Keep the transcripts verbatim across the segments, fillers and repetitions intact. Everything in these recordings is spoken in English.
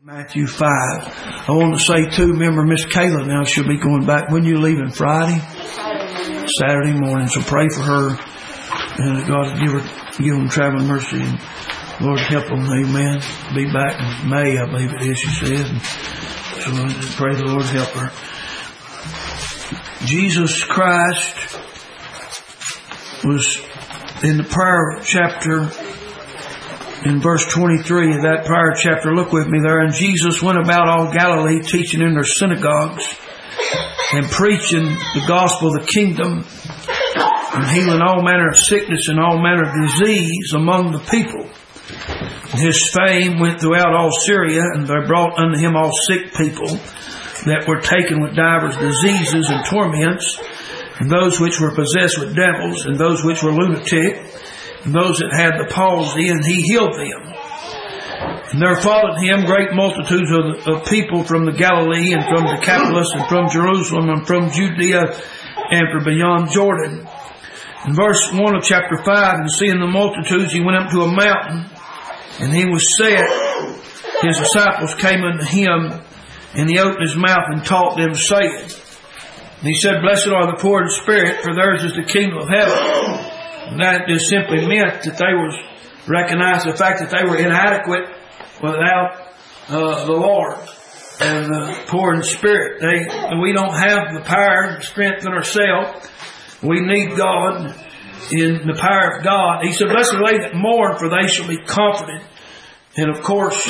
Matthew five. I want to say too, remember Miss Kayla now, she'll be going back. When you leaving? Friday? Saturday morning. So pray for her. And God give her, give them traveling mercy. And Lord help them. Amen. Be back in May, I believe it is, she said. And so pray the Lord help her. Jesus Christ was in the prior chapter, in verse twenty-three of that prior chapter, look with me there. And Jesus went about all Galilee, teaching in their synagogues and preaching the gospel of the kingdom and healing all manner of sickness and all manner of disease among the people. And his fame went throughout all Syria, and they brought unto him all sick people that were taken with divers diseases and torments, and those which were possessed with devils, and those which were lunatic, and those that had the palsy, and he healed them. And there followed him great multitudes of, of people from the Galilee, and from Decapolis, and from Jerusalem, and from Judea, and from beyond Jordan. In verse one of chapter five, and seeing the multitudes, he went up to a mountain, and he was set. His disciples came unto him, and he opened his mouth and taught them, saying, and he said, Blessed are the poor in spirit, for theirs is the kingdom of heaven. And that just simply meant that they were recognized the fact that they were inadequate without uh, the Lord, and the poor in spirit. They, we don't have the power and strength in ourselves. We need God in the power of God. He said, Blessed are they that mourn, for they shall be comforted. And of course,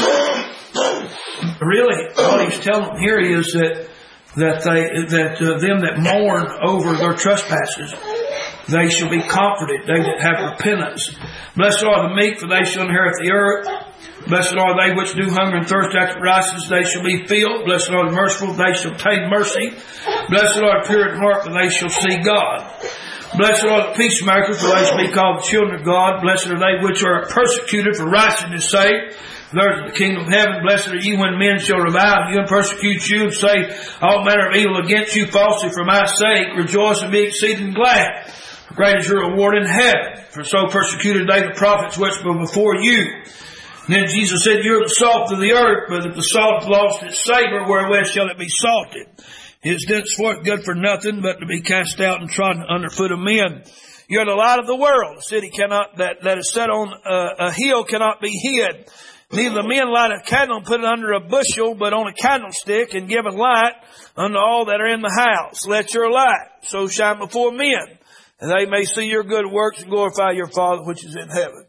really, what he's telling them here is that that they that uh, them that mourn over their trespasses, they shall be comforted, they that have repentance. Blessed are the meek, for they shall inherit the earth. Blessed are they which do hunger and thirst after righteousness, they shall be filled. Blessed are the merciful, they shall obtain mercy. Blessed are the pure in heart, for they shall see God. Blessed are the peacemakers, for they shall be called the children of God. Blessed are they which are persecuted for righteousness' sake, for theirs is the kingdom of heaven. Blessed are you when men shall revile you and persecute you, and say all manner of evil against you falsely for my sake. Rejoice and be exceeding glad. Great is your reward in heaven. For so persecuted they the prophets which were before you. And then Jesus said, You're the salt of the earth, but if the salt hath lost its savor, wherewith shall it be salted? It is thenceforth good for nothing, but to be cast out and trodden under foot of men. You're the light of the world. A city cannot that, that is set on a, a hill cannot be hid. Neither the men light a candle and put it under a bushel, but on a candlestick, and give a light unto all that are in the house. Let your light so shine before men, and they may see your good works and glorify your Father which is in heaven.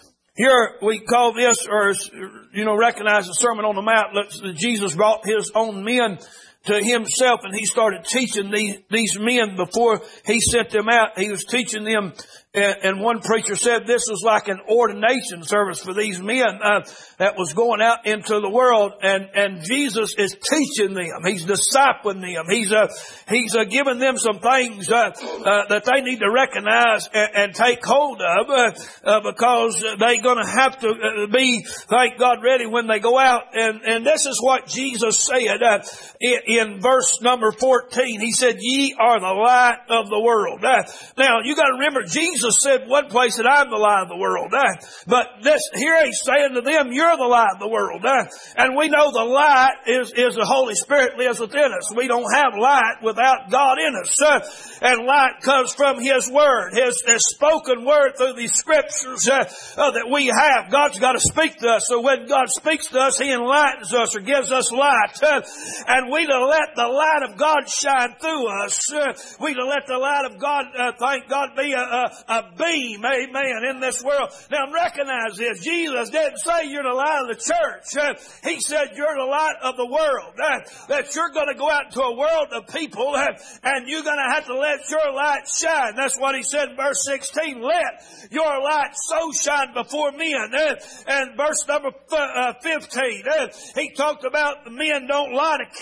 Here we call this, or you know, recognize the Sermon on the Mount. Jesus brought his own men to himself, and he started teaching these, these men before he sent them out. He was teaching them, and, and one preacher said this was like an ordination service for these men uh, that was going out into the world, and, and Jesus is teaching them. He's discipling them. He's uh, he's uh, giving them some things uh, uh, that they need to recognize and, and take hold of uh, uh, because they're going to have to uh, be, thank God, ready when they go out. And, and this is what Jesus said uh, in, in verse number fourteen. He said, Ye are the light of the world. Uh, now, you got to remember, Jesus said one place that I'm the light of the world. Uh, but this here he's saying to them, You're the light of the world. Uh, and we know the light is, is the Holy Spirit lives within us. We don't have light without God in us. Uh, and light comes from His Word, His, His spoken Word through these Scriptures uh, uh, that we have. God's got to speak to us. So when God speaks to us, He enlightens us or gives us light. Uh, and we to let the light of God shine through us. Uh, we to let the light of God, uh, thank God, be a, a, a beam, amen, in this world. Now recognize this. Jesus didn't say you're the light of the church. Uh, he said you're the light of the world. Uh, that you're going to go out into a world of people uh, and you're going to have to let your light shine. That's what he said in verse sixteen. Let your light so shine before men. Uh, and verse number uh, fifteen, uh, he talked about the men don't light a candle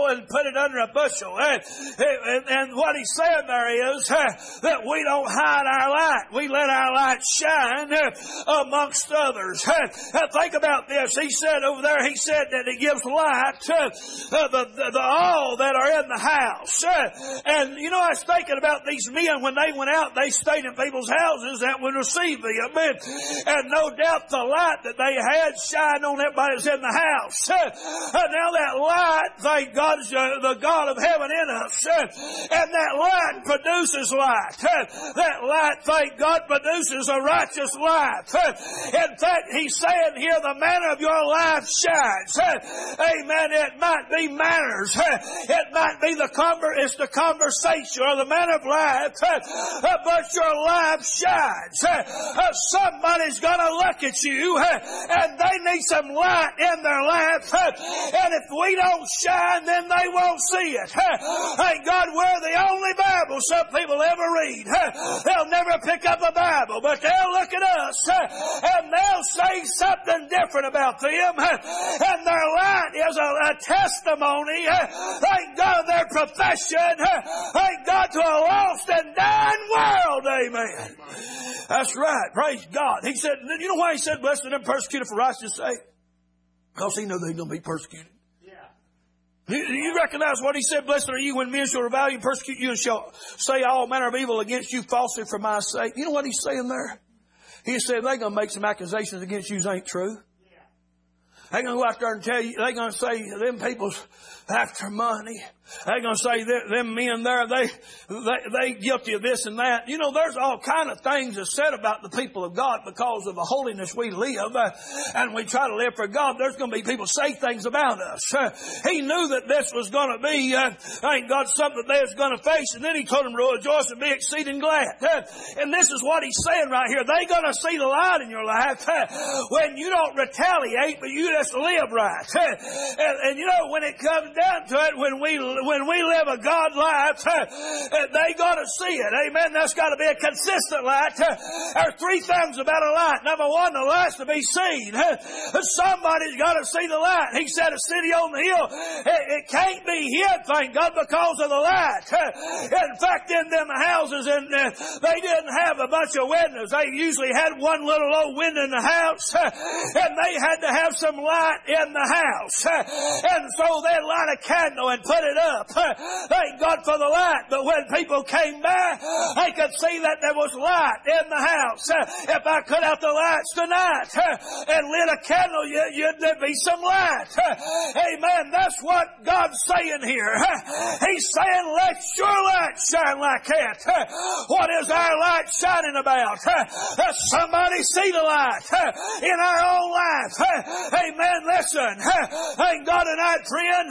go and put it under a bushel. And, and, and what he's saying there is uh, that we don't hide our light. We let our light shine uh, amongst others. Uh, think about this. He said over there, he said that it gives light to uh, the, the, the all that are in the house. Uh, and you know, I was thinking about these men when they went out, they stayed in people's houses that would receive them. And, and no doubt the light that they had shined on everybody that's in the house. Uh, now that light, thank God, is uh, the God of heaven in us. Uh, and that light produces light. Uh, that light, thank God, produces a righteous life. Uh, in fact, he's saying here, the manner of your life shines. Uh, amen. It might be manners. Uh, it might be the conver- it's the conversation or the manner of life. Uh, uh, but your life shines. Uh, uh, somebody's going to look at you uh, and they need some light in their life. Uh, and if we don't shine, then they won't see it. Uh, thank God we're the only Bible some people ever read. Uh, they'll never pick up a Bible, but they'll look at us uh, and they'll say something different about them. Uh, and their light is a, a testimony, uh, thank God, of their profession. Uh, thank God, to a lost and dying world. Amen. That's right. Praise God. He said, you know why he said, blessed are them persecuted for righteousness' sake? Because he knew they're going to be persecuted. Yeah. You, you recognize what he said, blessed are you when men shall revile you, persecute you, and shall say all manner of evil against you falsely for my sake. You know what he's saying there? He said, they're going to make some accusations against you that ain't true. Yeah. They're going to go out there and tell you, they're going to say, them people's after money. They're going to say, them men there, they, they, they guilty of this and that. You know, there's all kind of things that's said about the people of God because of the holiness we live, uh, and we try to live for God. There's going to be people say things about us. Uh, he knew that this was going to be, uh, thank God, something that they was going to face, and then he told them to rejoice and be exceeding glad. Uh, and this is what he's saying right here. They're going to see the light in your life uh, when you don't retaliate, but you just live right. Uh, and, and you know, when it comes down to it, when we When we live a God life, they got to see it. Amen. That's got to be a consistent light. There are three things about a light. Number one, the light's to be seen. Somebody's got to see the light. He said a city on the hill, it can't be hid, thank God, because of the light. In fact, in them houses, and they didn't have a bunch of windows. They usually had one little old window in the house, and they had to have some light in the house. And so they'd light a candle and put it up. Thank God for the light. But when people came by, they could see that there was light in the house. If I cut out the lights tonight and lit a candle, you'd there'd be some light. Amen. That's what God's saying here. He's saying, let your light shine like that. What is our light shining about? Somebody see the light in our own life. Amen. Listen. Thank God tonight, friend.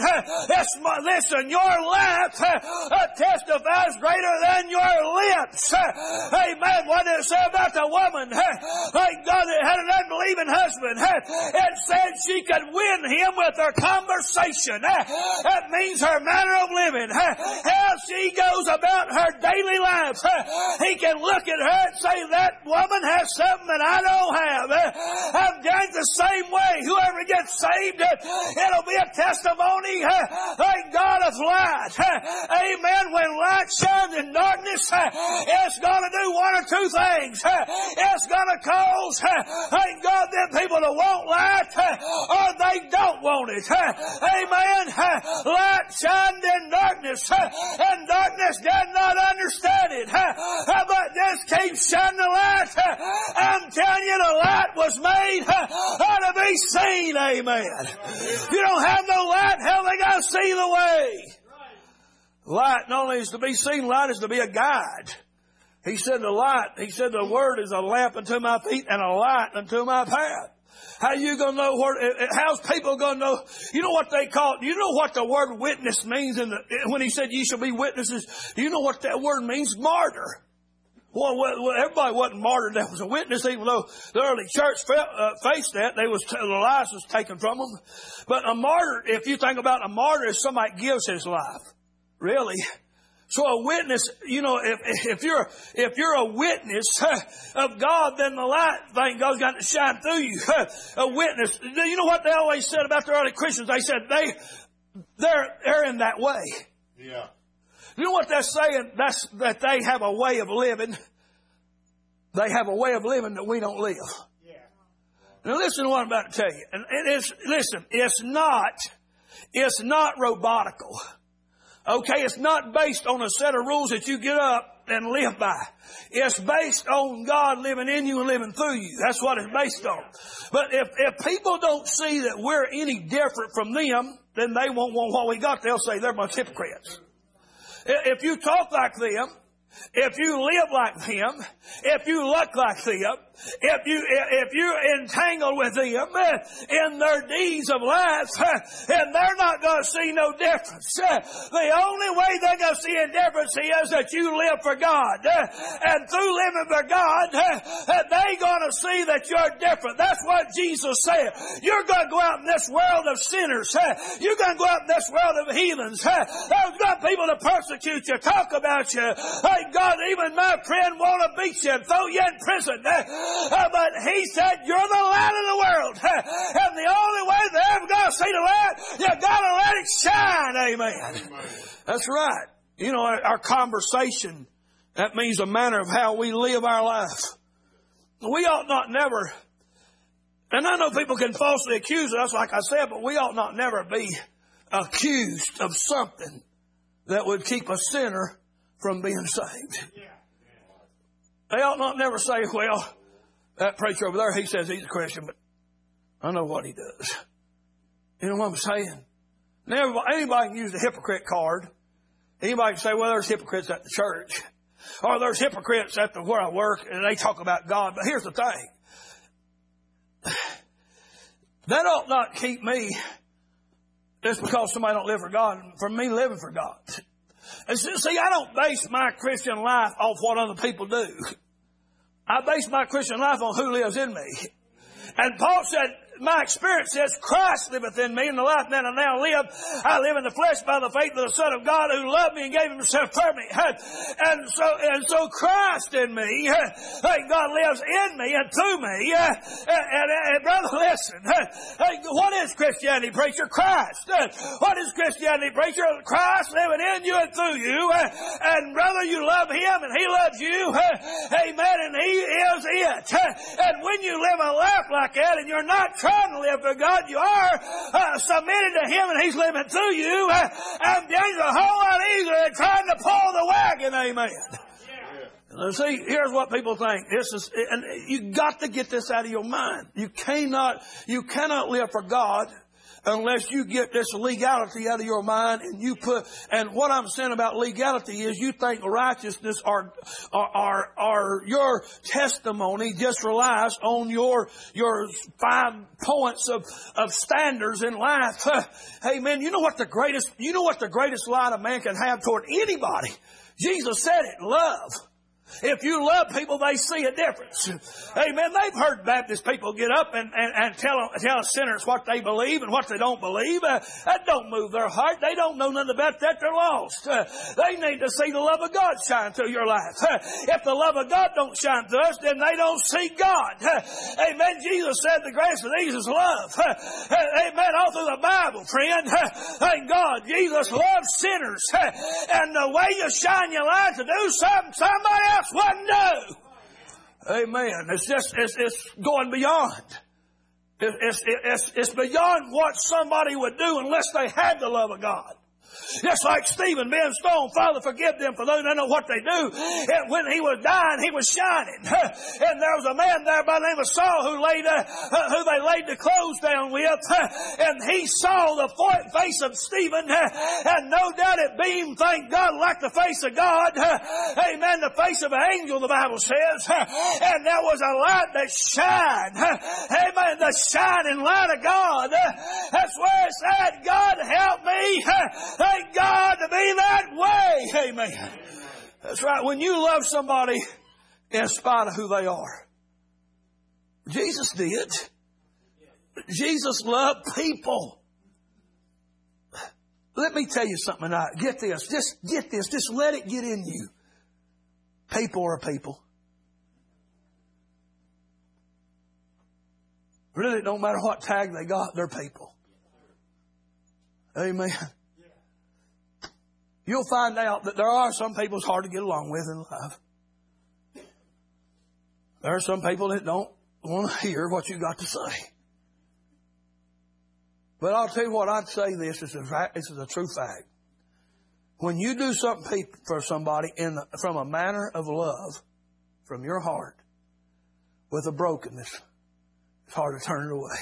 Listen. Your life uh, testifies greater than your lips. Uh, amen. What did it say about the woman? Uh, thank God that had an unbelieving husband. Uh, it said she could win him with her conversation. Uh, that means her manner of living. Uh, how she goes about her daily life. Uh, he can look at her and say, that woman has something that I don't have. Uh, I'm doing the same way. Whoever gets saved, uh, it'll be a testimony. Uh, thank God of light. Amen. When light shines in darkness, it's going to do one or two things. It's going to cause, thank God, them people to want light, or they don't want it. Amen. Light shined in darkness, and darkness did not understand it. But just keep shining the light. I'm telling you, the light was made to be seen. Amen. If you don't have no light, how they going to see the way? Light not only is to be seen, light is to be a guide. He said the light, he said the word is a lamp unto my feet and a light unto my path. How you going to know where, how's people going to know? You know what they call, you know what the word witness means in the, when he said ye shall be witnesses? Do you know what that word means? Martyr. Well, well, everybody wasn't martyred that was a witness, even though the early church felt, uh, faced that. They was, the lives was taken from them. But a martyr, if you think about a martyr, is somebody gives his life. Really? So a witness, you know, if, if you're, if you're a witness of God, then the light, thank God's got to shine through you. A witness. You know what they always said about the early Christians? They said they, they're, they're in that way. Yeah. You know what that's saying? That's that they have a way of living. They have a way of living that we don't live. Yeah. Now listen to what I'm about to tell you. And it is, listen, it's not, it's not robotical. Okay, it's not based on a set of rules that you get up and live by. It's based on God living in you and living through you. That's what it's based on. But if, if people don't see that we're any different from them, then they won't want what we got. They'll say they're a bunch of hypocrites. If you talk like them, if you live like them, if you look like them, if you if you entangle with them in their deeds of life, and they're not going to see no difference. The only way they're going to see a difference is that you live for God, and through living for God, they're going to see that you're different. That's what Jesus said. You're going to go out in this world of sinners. You're going to go out in this world of heathens. There's got people to persecute you, talk about you. Hey, God, even my friend want to beat you and throw you in prison. Uh, but He said, you're the light of the world. And the only way they're ever going to see the light, you got to let it shine. Amen. Amen. That's right. You know, our, our conversation, that means a manner of how we live our life. We ought not never, and I know people can falsely accuse us, like I said, but we ought not never be accused of something that would keep a sinner from being saved. Yeah. They ought not never say, well, that preacher over there, he says he's a Christian, but I know what he does. You know what I'm saying? Now, anybody can use the hypocrite card. Anybody can say, well, there's hypocrites at the church. Or there's hypocrites at the where I work, and they talk about God. But here's the thing. That ought not keep me, just because somebody don't live for God, from me living for God. And see, I don't base my Christian life off what other people do. I base my Christian life on who lives in me. And Paul said, my experience says Christ liveth in me, and the life that I now live, I live in the flesh by the faith of the Son of God who loved me and gave Himself for me. And so, and so Christ in me, God lives in me and through me. And, and, and brother, listen, what is Christianity, preacher? Christ. What is Christianity, preacher? Christ living in you and through you. And brother, you love Him and He loves you. Amen. And He is it. And when you live a life like that and you're not trying to live for God, you are uh, submitted to Him and He's living through you. Uh, and it's a whole lot easier than trying to pull the wagon. Amen. Yeah. Now, see, here's what people think. This is, and you got to get this out of your mind. You cannot, you cannot live for God unless you get this legality out of your mind and you put, and what I'm saying about legality is you think righteousness or, or, or, or your testimony just relies on your, your five points of, of standards in life. Hey man, you know what the greatest, you know what the greatest light a man can have toward anybody? Jesus said it, love. If you love people, they see a difference. Amen. They've heard Baptist people get up and, and, and tell, tell sinners what they believe and what they don't believe. Uh, that don't move their heart. They don't know nothing about that. They're lost. Uh, they need to see the love of God shine through your life. Uh, if the love of God don't shine through us, then they don't see God. Uh, amen. Jesus said the greatest of these is love. Uh, amen. All through the Bible, friend. Uh, thank God. Jesus loves sinners. Uh, and the way you shine your light to do something, somebody else wouldn't do. Amen. It's just, it's, it's going beyond. It's, it's, it's beyond what somebody would do unless they had the love of God. Just like Stephen being stoned, Father, forgive them for they don't know what they do. And when he was dying, he was shining. And there was a man there by the name of Saul who laid, uh, who they laid the clothes down with. And he saw the face of Stephen, and no doubt it beamed, thank God, like the face of God. Amen. The face of an angel, the Bible says. And there was a light that shined. Amen. The shining light of God. That's where it said, God help me. Thank God to be that way. Amen. That's right. When you love somebody in spite of who they are. Jesus did. Jesus loved people. Let me tell you something tonight. Get this. Just get this. Just let it get in you. People are people. Really, it don't matter what tag they got, they're people. Amen. You'll find out that there are some people it's hard to get along with in life. There are some people that don't want to hear what you got to say. But I'll tell you what, I'd say this, this is a, this is a true fact. When you do something for somebody in the, from a manner of love, from your heart, with a brokenness, it's hard to turn it away.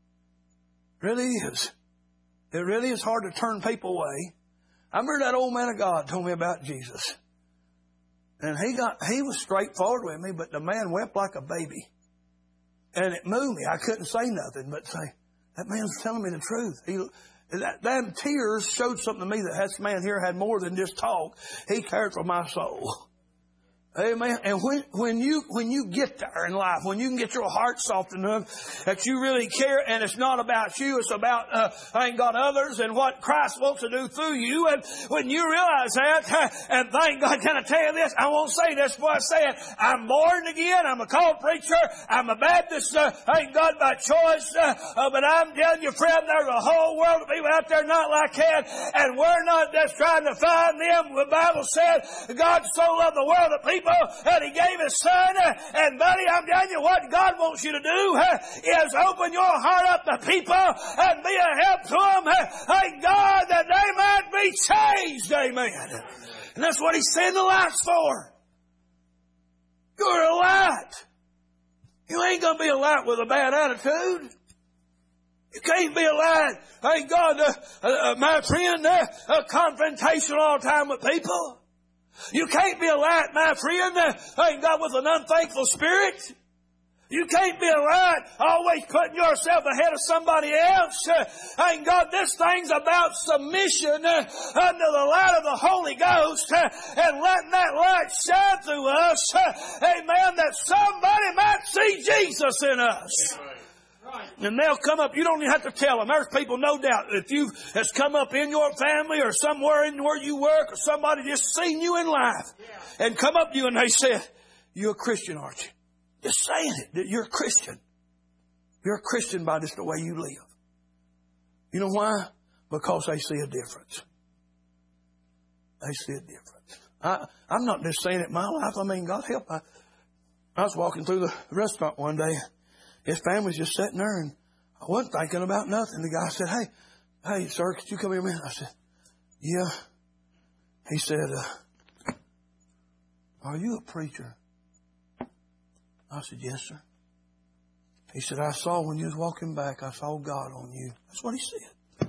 It really is. It really is hard to turn people away. I remember that old man of God told me about Jesus. And he got, he was straightforward with me, but the man wept like a baby. And it moved me. I couldn't say nothing but say, that man's telling me the truth. He, that, them tears showed something to me that this man here had more than just talk. He cared for my soul. Amen. And when, when you, when you get there in life, when you can get your heart soft enough that you really care, and it's not about you, it's about, uh, thank God, others and what Christ wants to do through you. And when you realize that, and thank God, can I tell you this? I won't say this before I say it. I'm born again. I'm a called preacher. I'm a Baptist, uh, thank God, by choice. Uh, uh, but I'm telling you, friend, there's a whole world of people out there not like that. And we're not just trying to find them. The Bible said God so loved the world that people and He gave His Son. And buddy, I'm telling you what God wants you to do is open your heart up to people and be a help to them. Thank God that they might be changed. Amen. And that's what He sent the lights for. You're a light. You ain't going to be a light with a bad attitude. You can't be a light. Thank God, uh, uh, my friend, uh, uh, confrontational all the time with people. You can't be a light, my friend, uh, thank God, with an unthankful spirit. You can't be a light always putting yourself ahead of somebody else. Uh, thank God, this thing's about submission uh, under the light of the Holy Ghost uh, and letting that light shine through us. Uh, amen, that somebody might see Jesus in us. Yeah. Right. And they'll come up. You don't even have to tell them. There's people, no doubt, if you has come up in your family or somewhere in where you work, or somebody just seen you in life yeah. and come up to you and they said, "You're a Christian, aren't you?" Just saying it, that you're a Christian. You're a Christian by just the way you live. You know why? Because they see a difference. They see a difference. I, I'm not just saying it in my life. I mean, God help. I, I was walking through the restaurant one day. His family's just sitting there, and I wasn't thinking about nothing. The guy said, "Hey, hey, sir, could you come here a minute?" I said, "Yeah." He said, uh, "Are you a preacher?" I said, "Yes, sir." He said, "I saw when you was walking back, I saw God on you." That's what he said.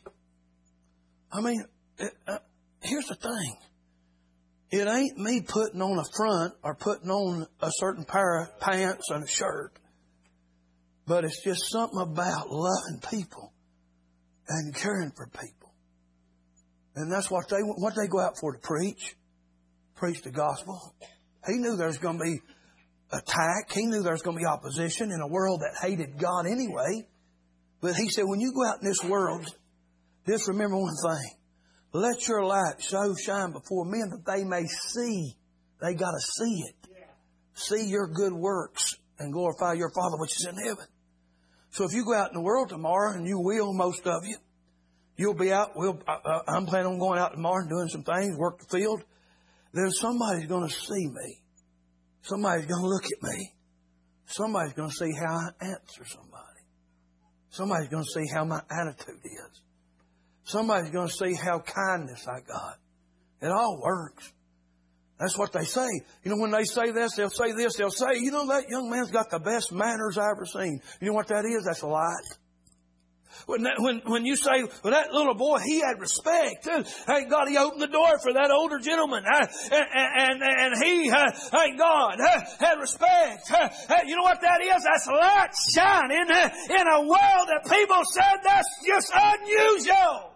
I mean, it, uh, here's the thing. It ain't me putting on a front or putting on a certain pair of pants and a shirt. But it's just something about loving people and caring for people. And that's what they, what they go out for, to preach. Preach the gospel. He knew there was going to be attack. He knew there was going to be opposition in a world that hated God anyway. But he said, when you go out in this world, just remember one thing. Let your light so shine before men that they may see. They got to see it. Yeah. See your good works and glorify your Father which is in heaven. So if you go out in the world tomorrow, and you will, most of you, you'll be out. We'll, uh, I'm planning on going out tomorrow and doing some things, work the field. Then somebody's going to see me. Somebody's going to look at me. Somebody's going to see how I answer somebody. Somebody's going to see how my attitude is. Somebody's going to see how kindness I got. It all works. That's what they say. You know, when they say this, they'll say this. They'll say, "You know, that young man's got the best manners I ever seen." You know what that is? That's a lie. When that, when when you say, "Well, that little boy, he had respect. Thank God he opened the door for that older gentleman, uh, and, and and he, uh, thank God, uh, had respect." Uh, you know what that is? That's light shining uh, in a world that people said that's just unusual.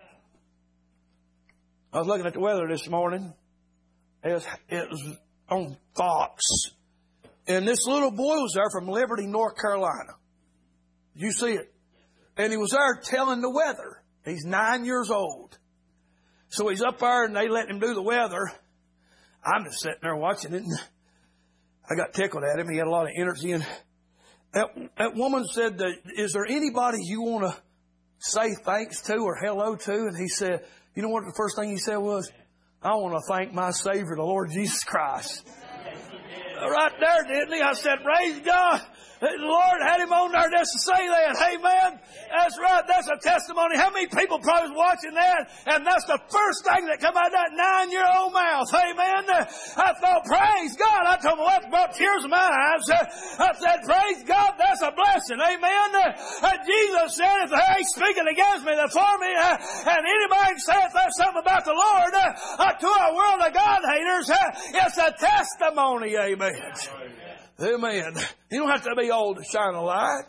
I was looking at the weather this morning. It was, it was on Fox. And this little boy was there from Liberty, North Carolina. Did you see it? And he was there telling the weather. He's nine years old. So he's up there and they let him do the weather. I'm just sitting there watching it. And I got tickled at him. He had a lot of energy. And that, that woman said, "Is there anybody you want to say thanks to or hello to. And he said, you know what the first thing he said was? I want to thank my Savior, the Lord Jesus Christ. Right there, didn't he? I said, praise God. The Lord had him on there just to say that. Amen. That's right. That's a testimony. How many people probably was watching that? And that's the first thing that come out of that nine-year-old mouth. Amen. I thought, praise God. I told my wife, brought tears in my eyes. I said, praise God. That's a blessing. Amen. And Jesus said, if they speaking against me, they're for me. And anybody says there's something about the Lord to a world of God haters, it's a testimony. Amen. Amen. You don't have to be old to shine a light.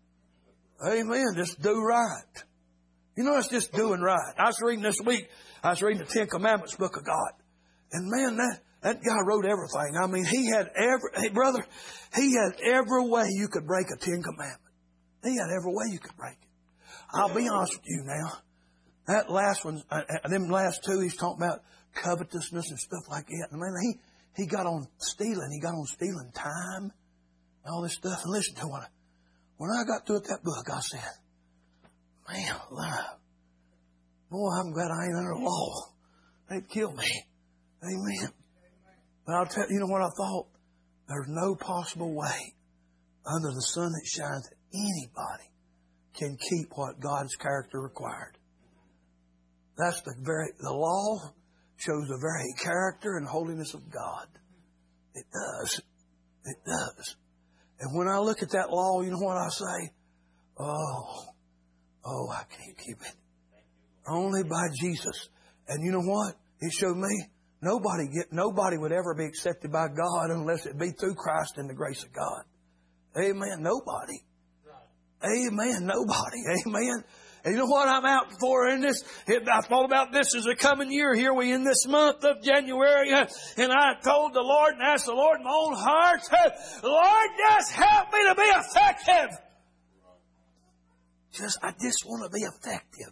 Amen. Just do right. You know, it's just doing right. I was reading this week, I was reading the Ten Commandments book of God. And man, that, that guy wrote everything. I mean, he had every, hey brother, he had every way you could break a Ten Commandment. He had every way you could break it. I'll be honest with you now. That last one, uh, them last two, he's talking about covetousness and stuff like that. And man, he, He got on stealing. He got on stealing time and all this stuff. And listen to what, when I got through with that book, I said, man, alive. Boy, I'm glad I ain't under the law. They'd kill me. Amen. But I'll tell you, you know what I thought? There's no possible way under the sun that shines that anybody can keep what God's character required. That's the very, the law shows the very character and holiness of God. It does. It does. And when I look at that law, you know what I say? Oh, oh, I can't keep it. Only by Jesus. And you know what? It showed me nobody get, nobody would ever be accepted by God unless it be through Christ and the grace of God. Amen. Nobody. Amen. Nobody. Amen. And you know what I'm out for in this? I thought about this as a coming year. Here we in this month of January. And I told the Lord and asked the Lord in my own heart, Lord, just help me to be effective. Just, I just want to be effective.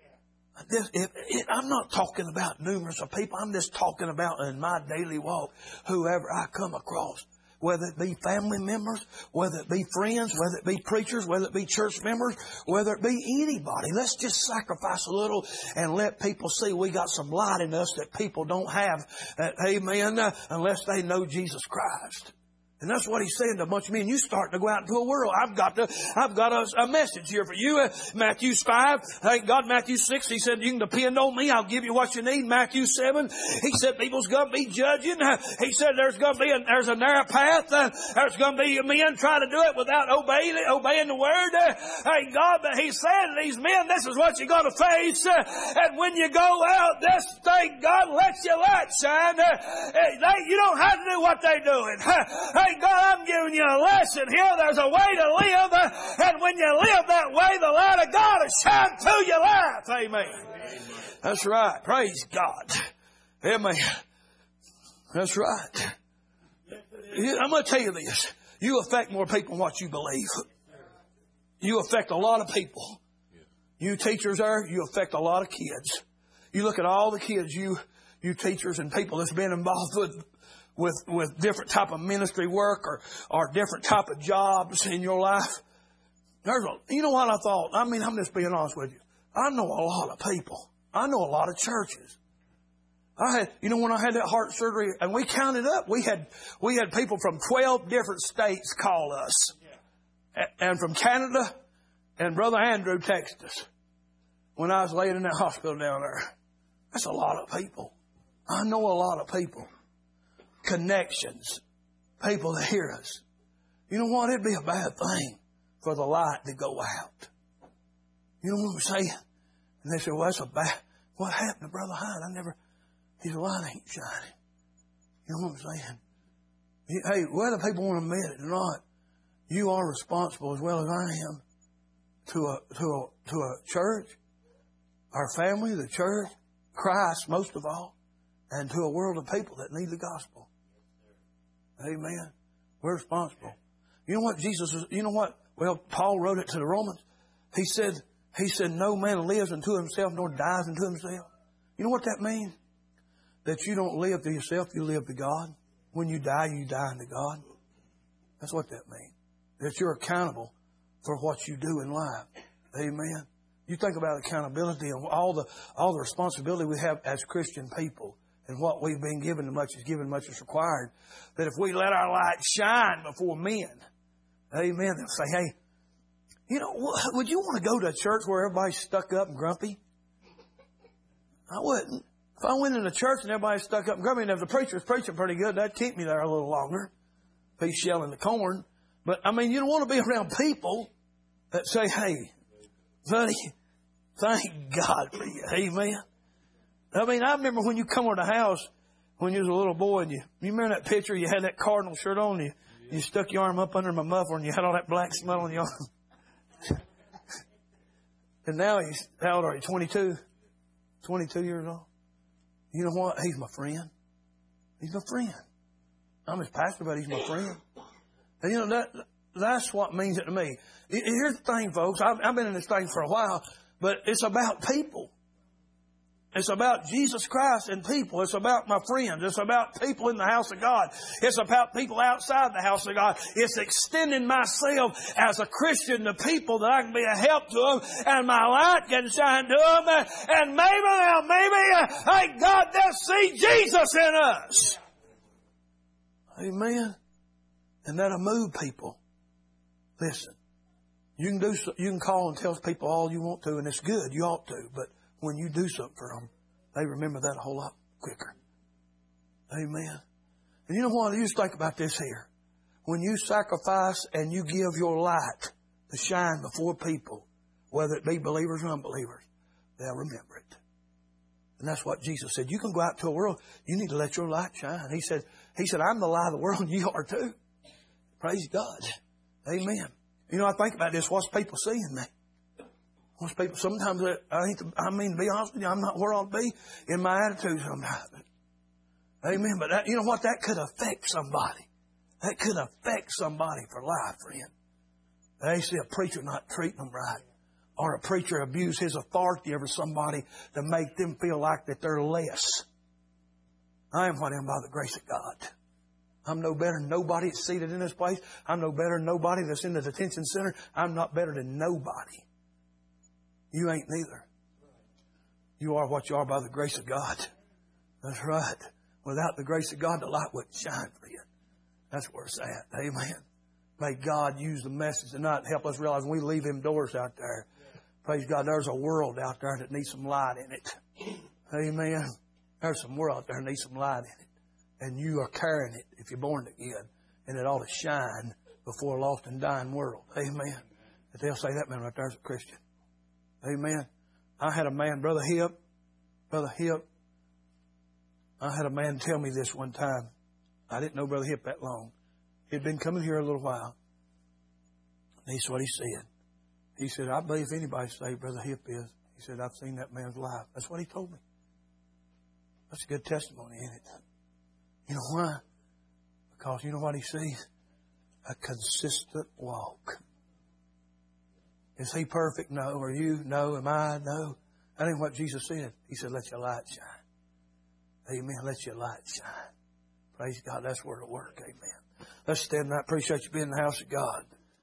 I just, if, if, I'm not talking about numerous of people. I'm just talking about in my daily walk, whoever I come across. Whether it be family members, whether it be friends, whether it be preachers, whether it be church members, whether it be anybody. Let's just sacrifice a little and let people see we got some light in us that people don't have. Uh, amen. Uh, unless they know Jesus Christ. And that's what he's saying to a bunch of men. You starting to go out into a world. I've got to, I've got a, a message here for you. Uh, Matthew five. Thank God, Matthew six. He said, you can depend on me. I'll give you what you need. Matthew seven. He said, people's going to be judging. Uh, he said, there's going to be a, there's a narrow path. Uh, there's going to be men trying to do it without obeying it, obeying the word. Uh, thank God. But he said to these men, this is what you're going to face. Uh, and when you go out, this, thank God, let your light shine. Uh, they, you don't have to do what they're doing. Uh, God, I'm giving you a lesson here. There's a way to live, and when you live that way, the light of God will shine through your life. Amen. Amen. That's right. Praise God. Amen. That's right. I'm going to tell you this. You affect more people than what you believe. You affect a lot of people. You teachers there, you affect a lot of kids. You look at all the kids you, you teachers and people that's been involved with with, with different type of ministry work or, or different type of jobs in your life. There's a, you know what I thought? I mean, I'm just being honest with you. I know a lot of people. I know a lot of churches. I had, you know, when I had that heart surgery and we counted up, we had, we had people from twelve different states call us. Yeah. And from Canada, and Brother Andrew texted us when I was laying in that hospital down there. That's a lot of people. I know a lot of people. Connections. People that hear us. You know what? It'd be a bad thing for the light to go out. You know what I'm saying? And they said, well, that's a bad, what happened to Brother Hyde? I never, his light ain't shining. You know what I'm saying? Hey, whether people want to admit it or not, you are responsible as well as I am to a, to a, to a church, our family, the church, Christ most of all, and to a world of people that need the gospel. Amen. We're responsible. You know what Jesus is, you know what? Well, Paul wrote it to the Romans. He said, he said, no man lives unto himself nor dies unto himself. You know what that means? That you don't live to yourself, you live to God. When you die, you die unto God. That's what that means. That you're accountable for what you do in life. Amen. You think about accountability and all the all the responsibility we have as Christian people, and what we've been given, much is given, much is required. That if we let our light shine before men, amen, they'll say, hey, you know, would you want to go to a church where everybody's stuck up and grumpy? I wouldn't. If I went in a church and everybody's stuck up and grumpy, and if the preacher's preaching pretty good, that'd keep me there a little longer. If he's shelling the corn. But, I mean, you don't want to be around people that say, hey, buddy, thank God for you. Amen. I mean, I remember when you come over the house when you was a little boy, and you, you remember that picture, you had that cardinal shirt on, you, you stuck your arm up under my muffler, and you had all that black smell on your arm. And now he's, how old are you, twenty-two? twenty-two years old? You know what? He's my friend. He's my friend. I'm his pastor, but he's my friend. And you know, that that's what means it to me. Here's the thing, folks. I've, I've been in this thing for a while, but it's about people. It's about Jesus Christ and people. It's about my friends. It's about people in the house of God. It's about people outside the house of God. It's extending myself as a Christian to people that I can be a help to them, and my light can shine to them, and maybe now, maybe, thank God, they'll see Jesus in us. Amen. And that'll move people. Listen, you can do, you can call and tell people all you want to, and it's good. You ought to, but when you do something for them, they remember that a whole lot quicker. Amen. And you know what? You just think about this here. When you sacrifice and you give your light to shine before people, whether it be believers or unbelievers, they'll remember it. And that's what Jesus said. You can go out to a world. You need to let your light shine. He said, He said, I'm the light of the world, and you are too. Praise God. Amen. You know, I think about this. What's people seeing me? Most people, sometimes, I, hate to, I mean, to be honest with you, I'm not where I ought to be in my attitude sometimes. Amen. But that, you know what? That could affect somebody. That could affect somebody for life, friend. They see a preacher not treating them right, or a preacher abuse his authority over somebody to make them feel like that they're less. I am what I am by the grace of God. I'm no better than nobody that's seated in this place. I'm no better than nobody that's in the detention center. I'm not better than nobody. You ain't neither. You are what you are by the grace of God. That's right. Without the grace of God, the light wouldn't shine for you. That's where it's at. Amen. May God use the message tonight to help us realize when we leave them doors out there, praise God, there's a world out there that needs some light in it. Amen. There's some world out there that needs some light in it. And you are carrying it if you're born again. And it ought to shine before a lost and dying world. Amen. But they'll say that man right there is a Christian. Amen. I had a man, Brother Hip, Brother Hip, I had a man tell me this one time. I didn't know Brother Hip that long. He'd been coming here a little while. And this is what he said. He said, I believe if anybody's saved, Brother Hip is. He said, I've seen that man's life. That's what he told me. That's a good testimony, isn't it? You know why? Because you know what he sees? A consistent walk. Is he perfect? No. Are you? No. Am I? No. That ain't what Jesus said. He said, let your light shine. Amen. Let your light shine. Praise God. That's where it'll work. Amen. Let's stand and I appreciate you being in the house of God.